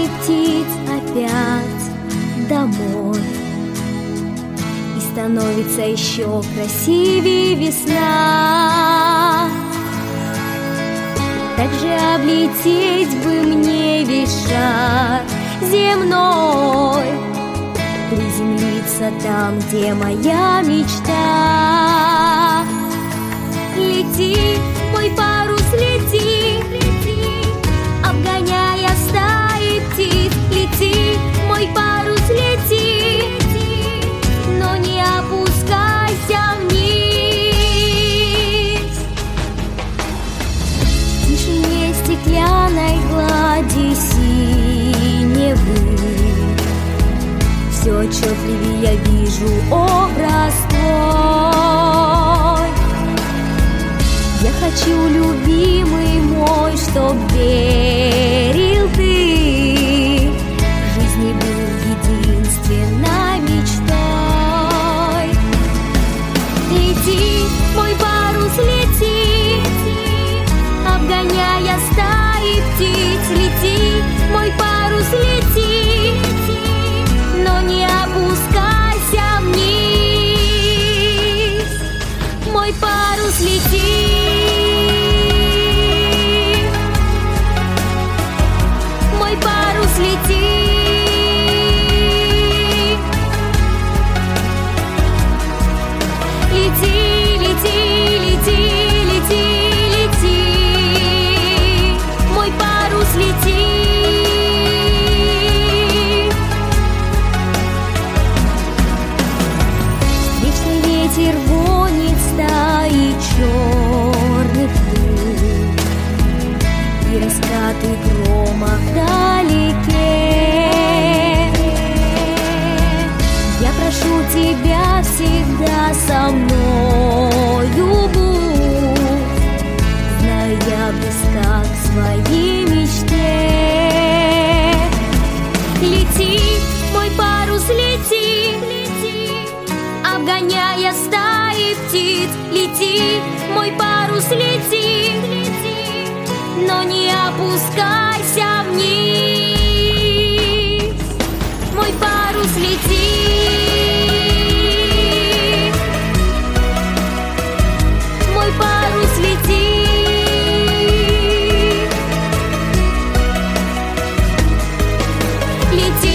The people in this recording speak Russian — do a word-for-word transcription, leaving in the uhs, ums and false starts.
летит опять домой, и становится еще красивее весна. Так же облететь бы мне весь шар земной, приземлиться там, где моя мечта. Лети, мой парус, лети, лети, обгоняя стаи птиц. Лети, мой парус, лети, лети, но не опускайся вниз. В тишине стеклянной глади синевы все отчетливее я вижу образ твой. Я хочу, любимый мой, чтоб верил ты, в жизни был единственной мечтой. Лети, мой парус, лети, обгоняя стаи птиц. Лети, мой парус, лети, но не опускайся вниз. Мой парус, лети. Мой парус, лети. Лети, лети, лети, лети, лети. Мой парус, лети. Встречный ветер гонит стаи черных луж, и раскаты грома вдалеке. Я прошу тебя всегда со мною будь, зная близко к своей мечте. Лети, мой парус, лети, лети, обгоняя стаи птиц. Лети, мой парус, лети, лети, но не опускайся вниз. Мой парус, лети. Мой парус, лети. Лети.